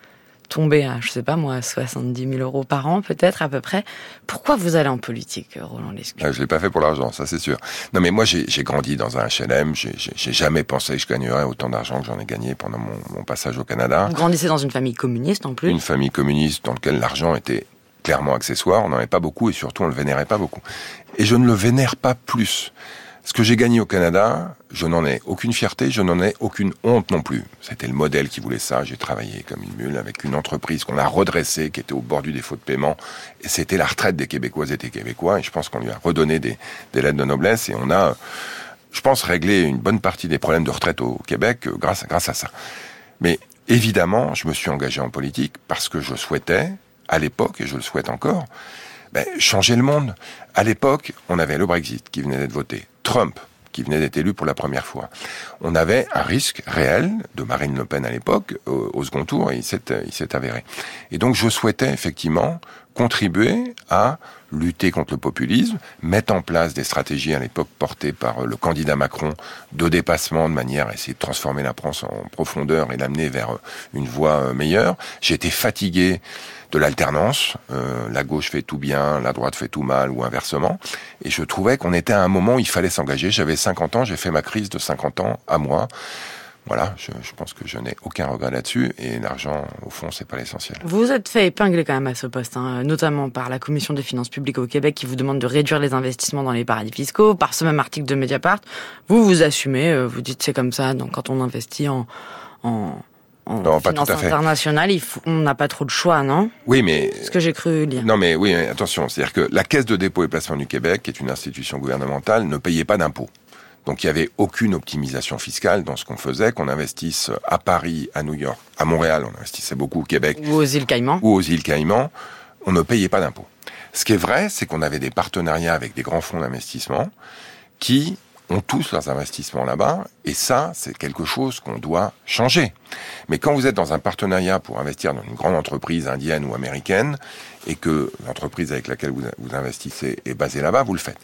tomber à, je sais pas moi, soixante-dix mille euros par an, peut-être, à peu près. Pourquoi vous allez en politique, Roland Lescure? Ah, je l'ai pas fait pour l'argent, ça c'est sûr. Non mais moi j'ai, j'ai grandi dans un H L M, j'ai, j'ai, j'ai jamais pensé que je gagnerais autant d'argent que j'en ai gagné pendant mon, mon passage au Canada. Vous grandissez dans une famille communiste en plus. Une famille communiste dans laquelle l'argent était clairement accessoire, on n'en avait pas beaucoup et surtout on le vénérait pas beaucoup. Et je ne le vénère pas plus. Ce que j'ai gagné au Canada, je n'en ai aucune fierté, je n'en ai aucune honte non plus. C'était le modèle qui voulait ça. J'ai travaillé comme une mule avec une entreprise qu'on a redressée, qui était au bord du défaut de paiement. Et c'était la retraite des Québécoises et des Québécois. Et je pense qu'on lui a redonné des, des lettres de noblesse. Et on a, je pense, réglé une bonne partie des problèmes de retraite au Québec grâce, grâce à ça. Mais évidemment, je me suis engagé en politique parce que je souhaitais, à l'époque, et je le souhaite encore, ben, changer le monde. À l'époque, on avait le Brexit qui venait d'être voté. Trump, qui venait d'être élu pour la première fois. On avait un risque réel de Marine Le Pen à l'époque, au, au second tour, et il s'est, il s'est avéré. Et donc je souhaitais effectivement contribuer à lutter contre le populisme, mettre en place des stratégies à l'époque portées par le candidat Macron de dépassement de manière à essayer de transformer la France en profondeur et l'amener vers une voie meilleure. J'étais fatigué de l'alternance, euh, la gauche fait tout bien, la droite fait tout mal, ou inversement. Et je trouvais qu'on était à un moment où il fallait s'engager. J'avais cinquante ans, j'ai fait ma crise de cinquante ans à moi. Voilà, je, je pense que je n'ai aucun regret là-dessus. Et l'argent, au fond, c'est pas l'essentiel. Vous vous êtes fait épingler quand même à ce poste, hein, notamment par la Commission des finances publiques au Québec qui vous demande de réduire les investissements dans les paradis fiscaux. Par ce même article de Mediapart, vous vous assumez, vous dites c'est comme ça. Donc quand on investit en... en En non, pas finance tout à fait. internationale, il faut, on n'a pas trop de choix, non? Oui, mais... C'est ce que j'ai cru lire. Non, mais oui, attention. C'est-à-dire que la Caisse de dépôt et placement du Québec, qui est une institution gouvernementale, ne payait pas d'impôts. Donc il n'y avait aucune optimisation fiscale dans ce qu'on faisait, qu'on investisse à Paris, à New York, à Montréal, on investissait beaucoup au Québec. Ou aux îles Caïmans. Ou aux îles Caïmans, on ne payait pas d'impôts. Ce qui est vrai, c'est qu'on avait des partenariats avec des grands fonds d'investissement qui ont tous leurs investissements là-bas, et ça, c'est quelque chose qu'on doit changer. Mais quand vous êtes dans un partenariat pour investir dans une grande entreprise indienne ou américaine, et que l'entreprise avec laquelle vous, vous investissez est basée là-bas, vous le faites.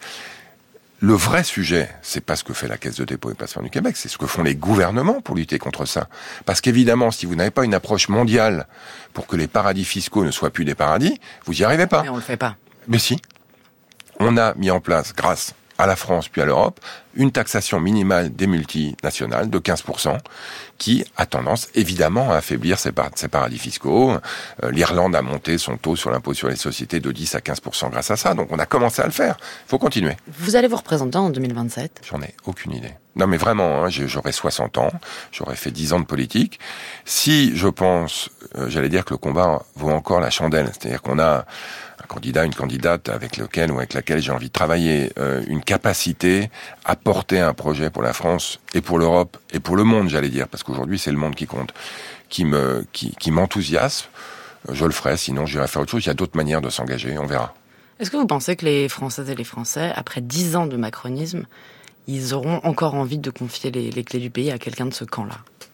Le vrai sujet, c'est pas ce que fait la Caisse de dépôt et placement du Québec, c'est ce que font les gouvernements pour lutter contre ça. Parce qu'évidemment, si vous n'avez pas une approche mondiale pour que les paradis fiscaux ne soient plus des paradis, vous n'y arrivez pas. Mais on le fait pas. Mais si. On a mis en place, grâce à la France puis à l'Europe, une taxation minimale des multinationales de quinze pour cent qui a tendance évidemment à affaiblir ces, par- ces paradis fiscaux. Euh, L'Irlande a monté son taux sur l'impôt sur les sociétés de dix à quinze pour cent grâce à ça, donc on a commencé à le faire. Il faut continuer. Vous allez vous représenter en deux mille vingt-sept ? J'en ai aucune idée. Non mais vraiment, hein, j'ai- j'aurai soixante ans, j'aurai fait dix ans de politique. Si je pense, euh, j'allais dire que le combat vaut encore la chandelle, c'est-à-dire qu'on a un candidat, une candidate avec lequel ou avec laquelle j'ai envie de travailler, euh, une capacité à porter un projet pour la France et pour l'Europe et pour le monde, j'allais dire, parce qu'aujourd'hui c'est le monde qui compte, qui me, qui, qui m'enthousiasme, je le ferai, sinon j'irai faire autre chose. Il y a d'autres manières de s'engager, on verra. Est-ce que vous pensez que les Françaises et les Français, après dix ans de macronisme, ils auront encore envie de confier les, les clés du pays à quelqu'un de ce camp-là ?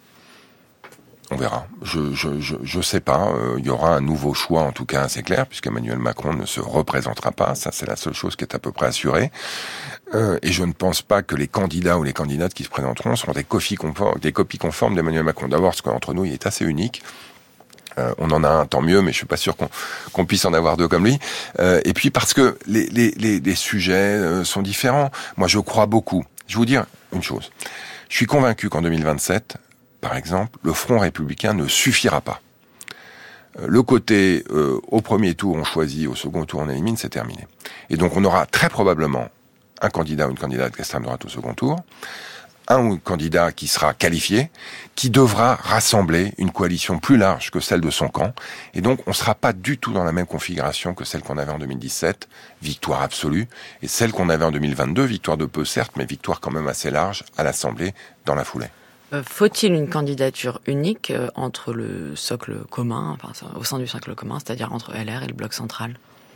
On verra. Je je je, je sais pas. Euh, il y aura un nouveau choix, en tout cas, c'est clair, puisque Emmanuel Macron ne se représentera pas. Ça, c'est la seule chose qui est à peu près assurée. Euh, et je ne pense pas que les candidats ou les candidates qui se présenteront seront des copies conformes, des copies conformes d'Emmanuel Macron. D'abord, parce qu'entre nous, il est assez unique. Euh, on en a un, tant mieux, mais je suis pas sûr qu'on, qu'on puisse en avoir deux comme lui. Euh, et puis parce que les, les, les, les sujets euh, sont différents. Moi, je crois beaucoup. Je vais vous dire une chose. Je suis convaincu qu'en deux mille vingt-sept, par exemple, le Front républicain ne suffira pas. Euh, le côté euh, au premier tour on choisit, au second tour on élimine, c'est terminé. Et donc on aura très probablement un candidat ou une candidate d'extrême droite au second tour, un ou une candidat qui sera qualifié, qui devra rassembler une coalition plus large que celle de son camp. Et donc, on ne sera pas du tout dans la même configuration que celle qu'on avait en deux mille dix-sept, victoire absolue, et celle qu'on avait en deux mille vingt-deux, victoire de peu certes, mais victoire quand même assez large à l'Assemblée dans la foulée. Euh, faut-il une candidature unique euh, entre le socle commun, enfin, au sein du socle commun, c'est-à-dire entre L R et le bloc central ?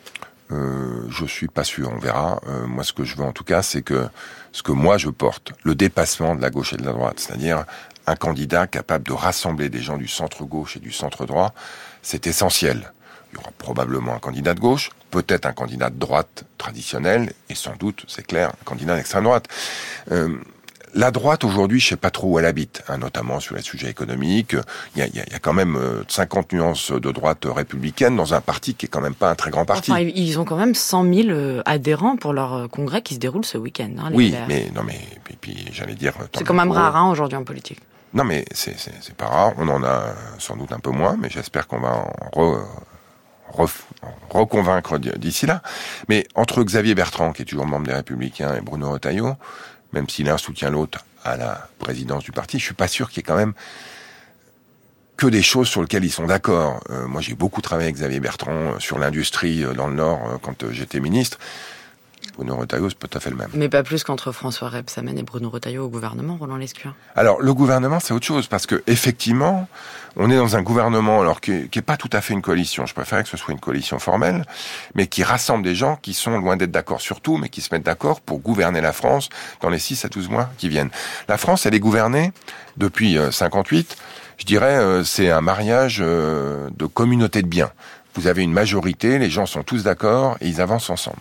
Euh, je suis pas sûr, on verra. Euh, moi, ce que je veux en tout cas, c'est que ce que moi je porte, le dépassement de la gauche et de la droite, c'est-à-dire un candidat capable de rassembler des gens du centre-gauche et du centre-droit, c'est essentiel. Il y aura probablement un candidat de gauche, peut-être un candidat de droite traditionnel, et sans doute, c'est clair, un candidat d'extrême droite. Euh, La droite, aujourd'hui, je sais pas trop où elle habite, hein, notamment sur les sujets économiques. Il y a, il y a, il y a quand même cinquante nuances de droite républicaine dans un parti qui est quand même pas un très grand parti. Enfin, ils ont quand même cent mille adhérents pour leur congrès qui se déroule ce week-end. Hein, les oui, L R. mais non, mais puis, puis j'allais dire. C'est quand même rare hein, aujourd'hui en politique. Non, mais c'est, c'est, c'est pas rare. On en a sans doute un peu moins, mais j'espère qu'on va en re, re, reconvaincre d'ici là. Mais entre Xavier Bertrand, qui est toujours membre des Républicains, et Bruno Retailleau, même si l'un soutient l'autre à la présidence du parti, je suis pas sûr qu'il y ait quand même que des choses sur lesquelles ils sont d'accord. Euh, moi, j'ai beaucoup travaillé avec Xavier Bertrand sur l'industrie dans le Nord euh, quand euh, j'étais ministre. Bruno Retailleau, c'est pas tout à fait le même. Mais pas plus qu'entre François Rebsamen et Bruno Retailleau au gouvernement, Roland Lescure. Alors, le gouvernement, c'est autre chose, parce que effectivement, on est dans un gouvernement, alors qui est pas tout à fait une coalition. Je préférais que ce soit une coalition formelle, mais qui rassemble des gens qui sont loin d'être d'accord sur tout, mais qui se mettent d'accord pour gouverner la France dans les six à douze mois qui viennent. La France, elle est gouvernée depuis cinquante-huit. Je dirais, euh, c'est un mariage euh, de communauté de biens. Vous avez une majorité, les gens sont tous d'accord et ils avancent ensemble.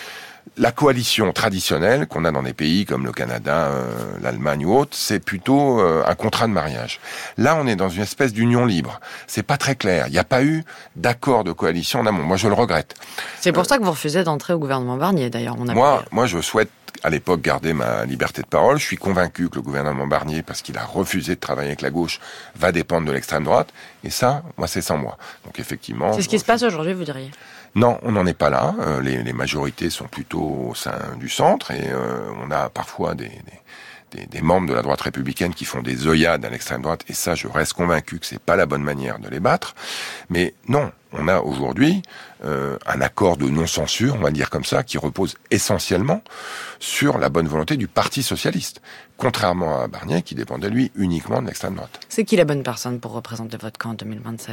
La coalition traditionnelle qu'on a dans des pays comme le Canada, euh, l'Allemagne ou autres, c'est plutôt euh, un contrat de mariage. Là, on est dans une espèce d'union libre. C'est pas très clair. Il n'y a pas eu d'accord de coalition en amont. Moi, je le regrette. C'est pour euh, ça que vous refusez d'entrer au gouvernement Barnier, d'ailleurs. On a moi, pu... moi, je souhaite à l'époque garder ma liberté de parole. Je suis convaincu que le gouvernement Barnier, parce qu'il a refusé de travailler avec la gauche, va dépendre de l'extrême droite. Et ça, moi, c'est sans moi. Donc effectivement... C'est ce qui se passe aujourd'hui, vous diriez ? Non, on n'en est pas là. Euh, les, les majorités sont plutôt au sein du centre et euh, on a parfois des, des, des, des membres de la droite républicaine qui font des œillades à l'extrême droite et ça, je reste convaincu que c'est pas la bonne manière de les battre. Mais non, on a aujourd'hui euh, un accord de non-censure, on va dire comme ça, qui repose essentiellement sur la bonne volonté du Parti socialiste, contrairement à Barnier qui dépendait, lui, uniquement de l'extrême droite. C'est qui la bonne personne pour représenter votre camp en deux mille vingt-sept ?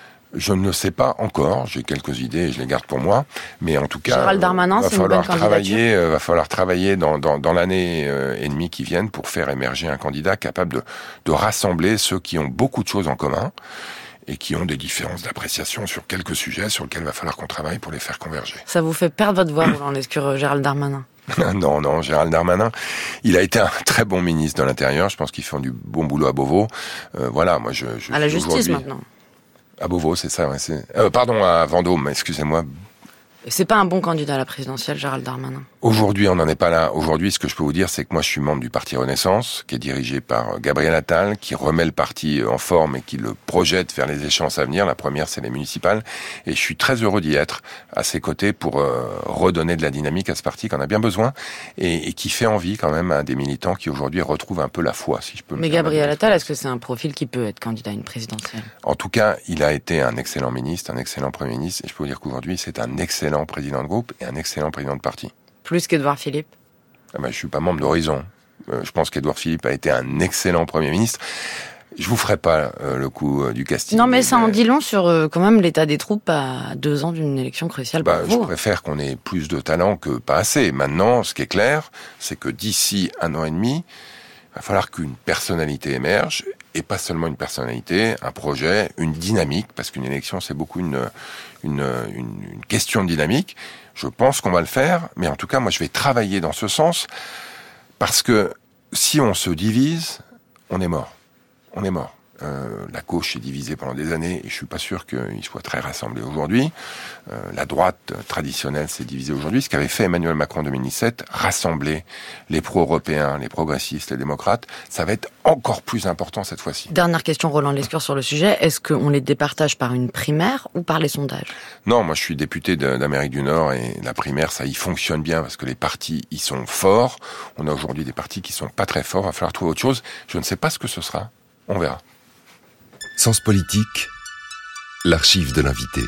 Je ne le sais pas encore. J'ai quelques idées et je les garde pour moi. Mais en tout cas, Gérald Darmanin, euh, va c'est une falloir bonne travailler. Euh, va falloir travailler dans, dans, dans l'année euh, et demie qui viennent pour faire émerger un candidat capable de, de rassembler ceux qui ont beaucoup de choses en commun et qui ont des différences d'appréciation sur quelques sujets sur lesquels il va falloir qu'on travaille pour les faire converger. Ça vous fait perdre votre voix, Roland Lescure, Gérald Darmanin ? Non, non, Gérald Darmanin, il a été un très bon ministre de l'Intérieur. Je pense qu'il fait du bon boulot à Beauvau. Euh, voilà, moi, je, je à la justice maintenant. À Beauvau, c'est ça, ouais, c'est... Euh, pardon, à Vendôme, excusez-moi. C'est pas un bon candidat à la présidentielle, Gérald Darmanin. Aujourd'hui, on n'en est pas là. Aujourd'hui, ce que je peux vous dire, c'est que moi, je suis membre du parti Renaissance, qui est dirigé par Gabriel Attal, qui remet le parti en forme et qui le projette vers les échéances à venir. La première, c'est les municipales. Et je suis très heureux d'y être à ses côtés pour euh, redonner de la dynamique à ce parti qu'on a bien besoin et, et qui fait envie quand même à des militants qui aujourd'hui retrouvent un peu la foi, si je peux me Mais Gabriel Attal, est-ce que c'est un profil qui peut être candidat à une présidentielle? En tout cas, il a été un excellent ministre, un excellent Premier ministre. Et je peux vous dire qu'aujourd'hui, c'est un excellent président de groupe et un excellent président de parti. Plus qu'Édouard Philippe? Ah ben, je suis pas membre d'Horizon. Euh, je pense qu'Édouard Philippe a été un excellent Premier ministre. Je vous ferai pas euh, le coup euh, du casting. Non, mais ça en dit long sur euh, quand même l'état des troupes à deux ans d'une élection cruciale bah, pour je vous. préfère qu'on ait plus de talent que pas assez. Maintenant, ce qui est clair, c'est que d'ici un an et demi, il va falloir qu'une personnalité émerge, et pas seulement une personnalité, un projet, une dynamique, parce qu'une élection, c'est beaucoup une, une, une, une question de dynamique. Je pense qu'on va le faire, mais en tout cas, moi, je vais travailler dans ce sens, parce que si on se divise, on est mort. On est mort. Euh, la gauche est divisée pendant des années et je suis pas sûr qu'il soit très rassemblé aujourd'hui. Euh, la droite traditionnelle s'est divisée aujourd'hui. Ce qu'avait fait Emmanuel Macron en deux mille dix-sept, rassembler les pro-européens, les progressistes, les démocrates, ça va être encore plus important cette fois-ci. Dernière question, Roland Lescure, sur le sujet. Est-ce qu'on les départage par une primaire ou par les sondages? Non, moi je suis député de, d'Amérique du Nord et la primaire, ça y fonctionne bien parce que les partis, ils sont forts. On a aujourd'hui des partis qui sont pas très forts. Il va falloir trouver autre chose. Je ne sais pas ce que ce sera. On verra. Sens politique, l'archive de l'invité.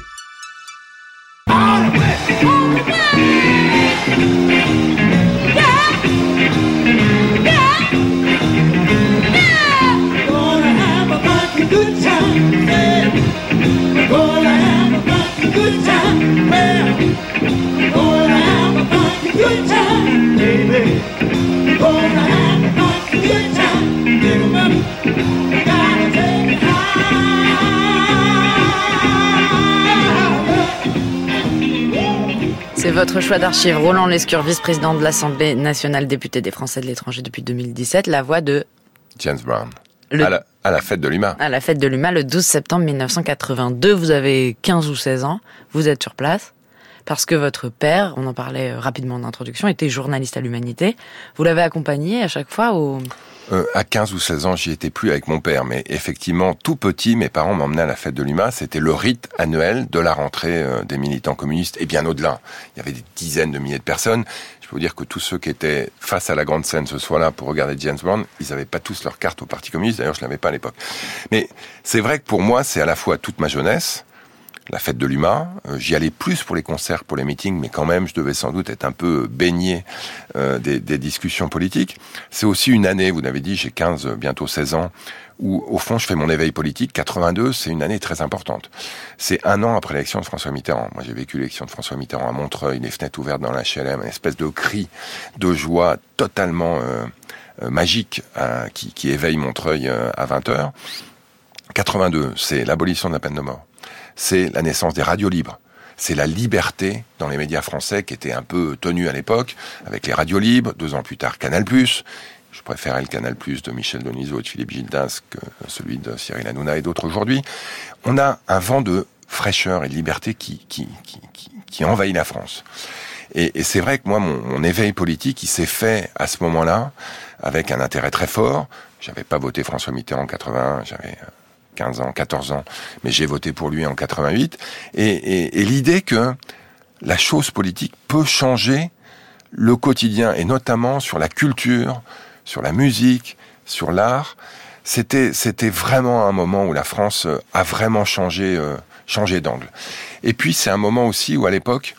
C'est votre choix d'archive. Roland Lescure, vice-président de l'Assemblée nationale, député des Français de l'étranger depuis deux mille dix-sept, la voix de James Brown. Le... À, la, à la fête de l'U M A. À la fête de l'U M A, le douze septembre mille neuf cent quatre-vingt-deux. Vous avez quinze ou seize ans. Vous êtes sur place. Parce que votre père, on en parlait rapidement en introduction, était journaliste à l'Humanité. Vous l'avez accompagné à chaque fois au... Euh, à quinze ou seize ans, j'y étais plus avec mon père, mais effectivement, tout petit, mes parents m'emmenaient à la fête de l'U M A. C'était le rite annuel de la rentrée euh, des militants communistes, et bien au-delà. Il y avait des dizaines de milliers de personnes. Je peux vous dire que tous ceux qui étaient face à la grande scène ce soir-là pour regarder James Brown, ils n'avaient pas tous leur carte au Parti communiste. D'ailleurs, je l'avais pas à l'époque. Mais c'est vrai que pour moi, c'est à la fois toute ma jeunesse, la fête de l'U M A, euh, j'y allais plus pour les concerts, pour les meetings, mais quand même, je devais sans doute être un peu baigné euh, des, des discussions politiques. C'est aussi une année, vous l'avez dit, j'ai quinze, bientôt seize ans, où au fond, je fais mon éveil politique. quatre-vingt-deux, c'est une année très importante. C'est un an après l'élection de François Mitterrand. Moi, j'ai vécu l'élection de François Mitterrand à Montreuil, les fenêtres ouvertes dans la H L M, une espèce de cri de joie totalement euh, euh, magique euh, qui, qui éveille Montreuil euh, à vingt heures. quatre-vingt-deux, c'est l'abolition de la peine de mort. C'est la naissance des radios libres. C'est la liberté dans les médias français qui était un peu tenue à l'époque, avec les radios libres, deux ans plus tard Canal plus. Je préférais le Canal plus de Michel Denisot et de Philippe Gildas que celui de Cyril Hanouna et d'autres aujourd'hui. On a un vent de fraîcheur et de liberté qui, qui, qui, qui, qui envahit la France. Et, et c'est vrai que moi, mon, mon éveil politique, il s'est fait à ce moment-là, avec un intérêt très fort. J'avais pas voté François Mitterrand en quatre-vingt-un, j'avais quinze ans, quatorze ans, mais j'ai voté pour lui en quatre-vingt-huit. Et, et, et l'idée que la chose politique peut changer le quotidien, et notamment sur la culture, sur la musique, sur l'art, c'était, c'était vraiment un moment où la France a vraiment changé, euh, changé d'angle. Et puis c'est un moment aussi où à l'époque,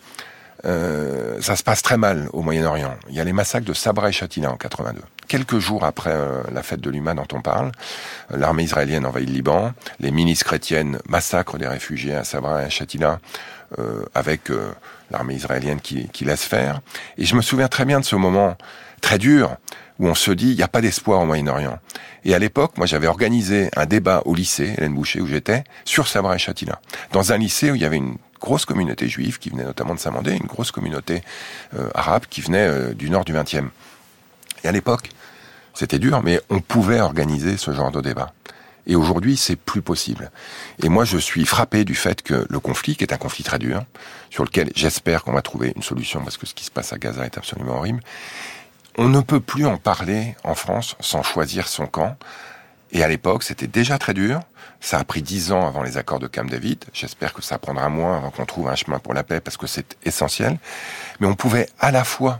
euh, ça se passe très mal au Moyen-Orient. Il y a les massacres de Sabra et Shatila en quatre-vingt-deux. Quelques jours après euh, la fête de l'U M A dont on parle, euh, l'armée israélienne envahit le Liban, les milices chrétiennes massacrent des réfugiés à Sabra et à Shatila, euh, avec euh, l'armée israélienne qui, qui laisse faire. Et je me souviens très bien de ce moment très dur où on se dit il n'y a pas d'espoir au Moyen-Orient. Et à l'époque, moi j'avais organisé un débat au lycée, Hélène Boucher, où j'étais, sur Sabra et Shatila. Dans un lycée où il y avait une grosse communauté juive qui venait notamment de Saint-Mandé, une grosse communauté euh, arabe qui venait euh, du nord du vingtième. Et à l'époque, c'était dur, mais on pouvait organiser ce genre de débat. Et aujourd'hui, c'est plus possible. Et moi, je suis frappé du fait que le conflit, qui est un conflit très dur, sur lequel j'espère qu'on va trouver une solution, parce que ce qui se passe à Gaza est absolument horrible, on ne peut plus en parler en France sans choisir son camp. Et à l'époque, c'était déjà très dur. Ça a pris dix ans avant les accords de Camp David. J'espère que ça prendra moins avant qu'on trouve un chemin pour la paix, parce que c'est essentiel. Mais on pouvait à la fois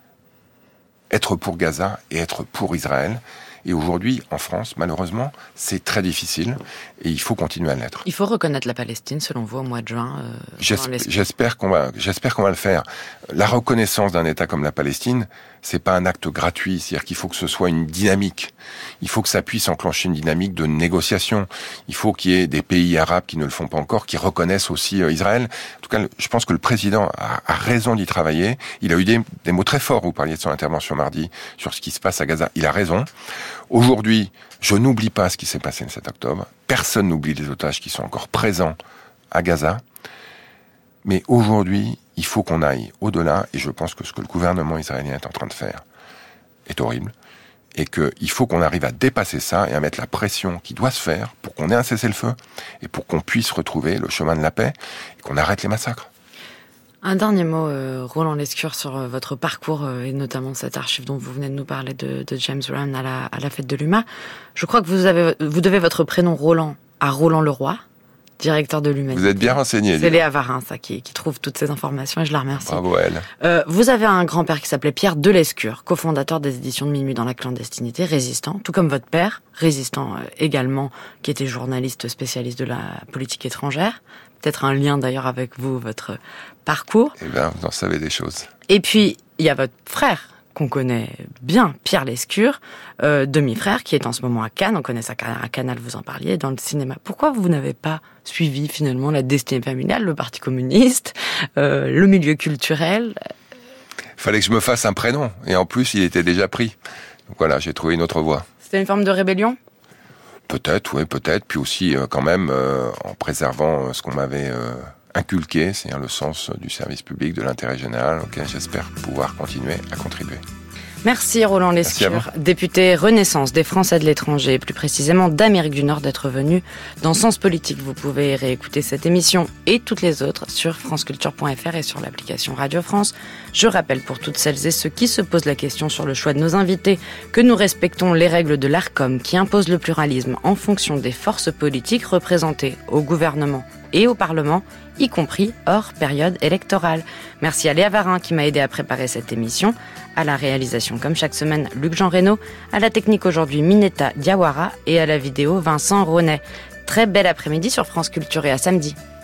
être pour Gaza et être pour Israël. Et aujourd'hui, en France, malheureusement, c'est très difficile et il faut continuer à l'être. Il faut reconnaître la Palestine, selon vous, au mois de juin. Euh, j'espère, j'espère qu'on va, j'espère qu'on va le faire. La reconnaissance d'un État comme la Palestine, c'est pas un acte gratuit. C'est-à-dire qu'il faut que ce soit une dynamique. Il faut que ça puisse enclencher une dynamique de négociation. Il faut qu'il y ait des pays arabes qui ne le font pas encore, qui reconnaissent aussi euh, Israël. En tout cas, je pense que le président a, a raison d'y travailler. Il a eu des, des mots très forts. Vous parliez de son intervention mardi sur ce qui se passe à Gaza. Il a raison. Aujourd'hui, je n'oublie pas ce qui s'est passé le sept octobre. Personne n'oublie les otages qui sont encore présents à Gaza. Mais aujourd'hui, il faut qu'on aille au-delà. Et je pense que ce que le gouvernement israélien est en train de faire est horrible. Et qu'il faut qu'on arrive à dépasser ça et à mettre la pression qui doit se faire pour qu'on ait un cessez-le-feu et pour qu'on puisse retrouver le chemin de la paix et qu'on arrête les massacres. Un dernier mot, euh, Roland Lescure, sur euh, votre parcours euh, et notamment cette archive dont vous venez de nous parler de, de James Brown à la, à la fête de l'U M A. Je crois que vous avez, vous devez votre prénom Roland à Roland Leroy, directeur de l'Humanité. Vous êtes bien renseigné. C'est Léa Varin, ça, qui, qui trouve toutes ces informations et je la remercie. Bravo à elle. Euh, vous avez un grand-père qui s'appelait Pierre Delescure, cofondateur des éditions de Minuit dans la clandestinité, résistant, tout comme votre père, résistant euh, également, qui était journaliste spécialiste de la politique étrangère. Peut-être un lien d'ailleurs avec vous, votre parcours. Eh bien, vous en savez des choses. Et puis, il y a votre frère, qu'on connaît bien, Pierre Lescure, euh, demi-frère, qui est en ce moment à Cannes. On connaît sa carrière à Canal, vous en parliez, dans le cinéma. Pourquoi vous n'avez pas suivi finalement la destinée familiale, le Parti communiste, euh, le milieu culturel? Fallait que je me fasse un prénom. Et en plus, il était déjà pris. Donc voilà, j'ai trouvé une autre voie. C'était une forme de rébellion? Peut-être, oui, peut-être. Puis aussi, euh, quand même, euh, en préservant euh, ce qu'on m'avait euh, inculqué, c'est-à-dire le sens du service public, de l'intérêt général, auquel j'espère pouvoir continuer à contribuer. Merci Roland Lescure, député Renaissance des Français de l'étranger, plus précisément d'Amérique du Nord, d'être venu dans Sens Politique. Vous pouvez réécouter cette émission et toutes les autres sur franceculture point f r et sur l'application Radio France. Je rappelle pour toutes celles et ceux qui se posent la question sur le choix de nos invités que nous respectons les règles de l'ARCOM qui imposent le pluralisme en fonction des forces politiques représentées au gouvernement et au Parlement, y compris hors période électorale. Merci à Léa Varin qui m'a aidé à préparer cette émission. À la réalisation, comme chaque semaine, Luc-Jean Reynaud. À la technique aujourd'hui, Mineta Diawara. Et à la vidéo, Vincent Ronet. Très bel après-midi sur France Culture et à samedi.